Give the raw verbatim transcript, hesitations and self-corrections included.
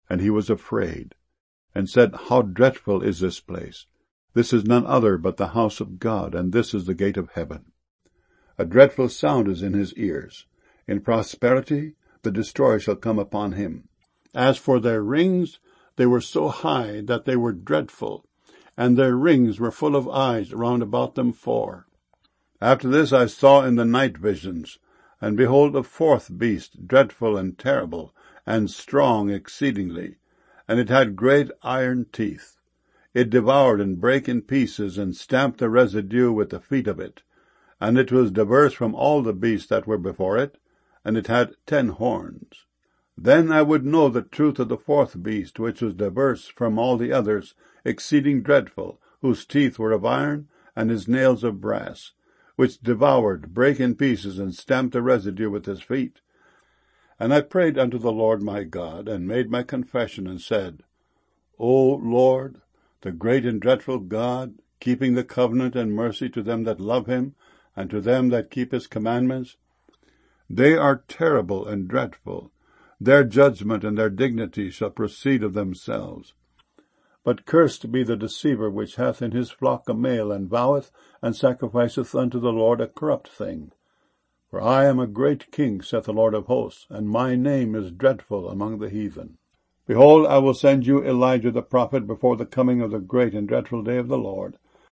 And he was afraid, and said, How dreadful is this place! This is none other but the house of God, and this is the gate of heaven. A dreadful sound is in his ears. In prosperity the destroyer shall come upon him. As for their rings, they were so high that they were dreadful, and their rings were full of eyes round about them four. After this I saw in the night visions, and behold a fourth beast, dreadful and terrible, and strong exceedingly, and it had great iron teeth. It devoured and brake in pieces, and stamped the residue with the feet of it. And it was diverse from all the beasts that were before it, and it had ten horns. Then I would know the truth of the fourth beast, which was diverse from all the others, exceeding dreadful, whose teeth were of iron, and his nails of brass, which devoured, brake in pieces, and stamped the residue with his feet. And I prayed unto the Lord my God, and made my confession, and said, O Lord, the great and dreadful God, keeping the covenant and mercy to them that love him, and to them that keep his commandments, they are terrible and dreadful. Their judgment and their dignity shall proceed of themselves. But cursed be the deceiver which hath in his flock a male, and voweth and sacrificeth unto the Lord a corrupt thing. For I am a great king, saith the Lord of hosts, and my name is dreadful among the heathen. Behold, I will send you Elijah the prophet before the coming of the great and dreadful day of the Lord.